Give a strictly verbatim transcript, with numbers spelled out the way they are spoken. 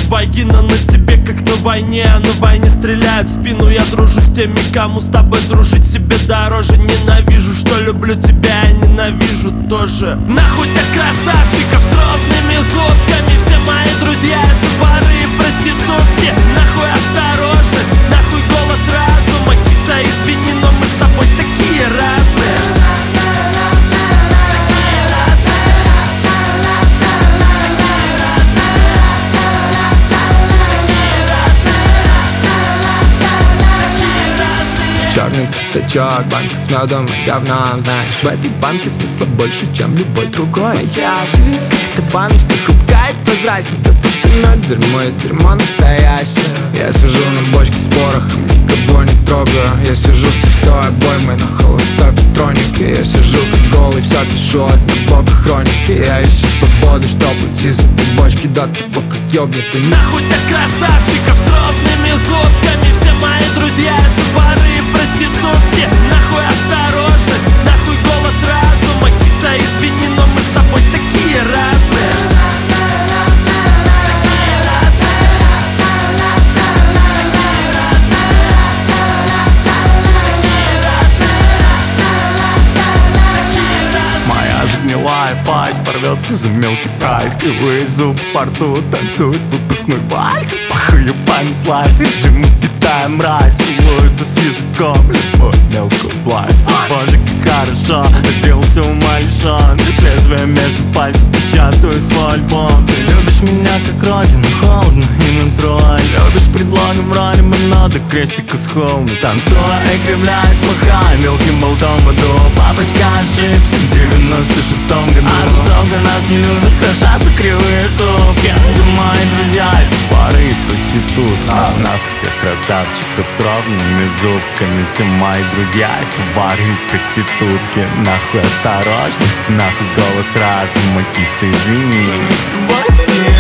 вагина на тебе, как на войне. А на войне стреляют в спину. Я дружу с теми, кому с тобой дружить себе дороже. Ненавижу, что люблю тебя, я ненавижу тоже. Нахуй тех красавчиков с ровными зубками. Все мои друзья это воры и проститутки. Нахуй осторожность, нахуй голос разума. Киса, извини, но мы с тобой такие разные. Черный пятачок, банка с медом и говном. Знаешь, в этой банке смысла больше, чем любой другой. Я жизнь, как эта баночка, хрупкая и прозрачная. Да тут и мед, дерьмо и дерьмо настоящее. Я сижу на бочке с порохом, никого не трогаю. Я сижу с пустой обоймой на холостой в патронике. Я сижу как голый, все пишу от набока хроники. Я ищу свободы, чтоб уйти с этой бочки до того, как ёбнет и нахуй тех красавчиков с ровными зубками. Все мои друзья это воры и проститутки. Нахуй осторожность, нахуй голос разума. Киса, извини, но мы с тобой такие разные. Гнилая пасть порвется за мелкий прайс. Кривые зубы по рту танцуют выпускной вальс. Похую понеслась, и же мы питаем мразь. Целует с языком любовь мелкую власть. Боже, как хорошо, добился ума лишен. Без лезвия между пальцев печатаю свой альбом. Ты любишь меня как родину, холодно и на трое. Любишь предлоги в роли монода, крестика с холма. Танцуя и кривляясь, махая мелким болтом в аду. Папочка ошибся в девяносто шестом году. А разумно нас не любят, крошатся кривые зубки. Это мои друзья, это пары и проститут. А нахуй тех красавчиков с ровными зубками. Все мои друзья, это пары и проститутки. Нахуй осторожность, нахуй голос разума. Киса, извини, мы с тобой такие